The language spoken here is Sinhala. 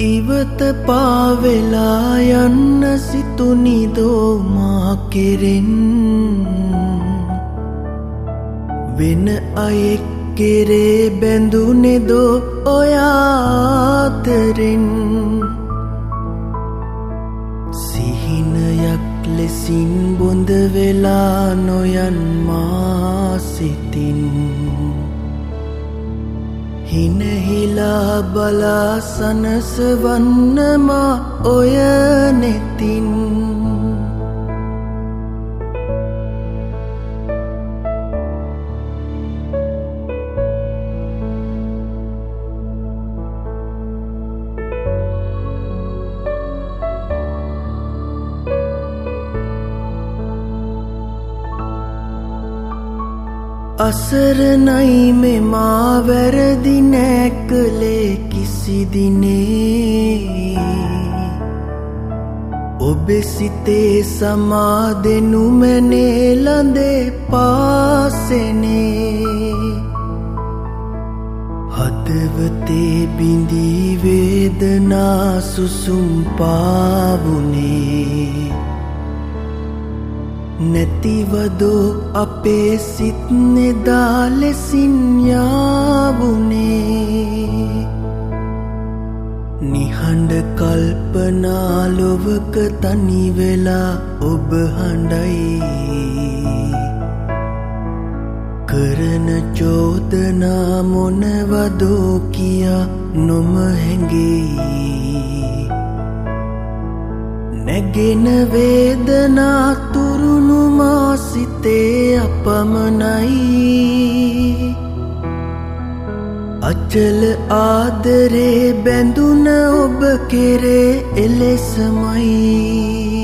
ඉවත පාවෙලා යන්න සිතුනිදෝ මා කෙරෙන් වෙන අයෙක් කෙරේ බැඳුනෙදෝ ඔයාතරෙන් සිහිනයක් ලෙසින් බොඳ වෙලා නොයන් මා සිතින් හිනහිලා බලා සනසවන්නමා ඔය නෙතින් අසරණයි මෙමා වැරදි නෑ කළේ කිසි දිනේ ඔබේ සිතේ සමාදෙනු මැනේ ළඳේ පාසෙනේ හදවතේ බිඳී වේදනා සුසුම් පාවුනේ නැතිවදෝ අපේ සිත් නෙදා ලෙසින් යාවුනේ නිහඬ කල්පනා ලොවක තනි වෙලා ඔබ හඬයි කරන චෝදනා මොනවදෝ කියා නොම හැඟෙයි නැගෙන වේදනා තුරුණු මා සිතේ අපමණයි අචල ආදරේ බැඳුන ඔබ කෙරේ එලෙසමයි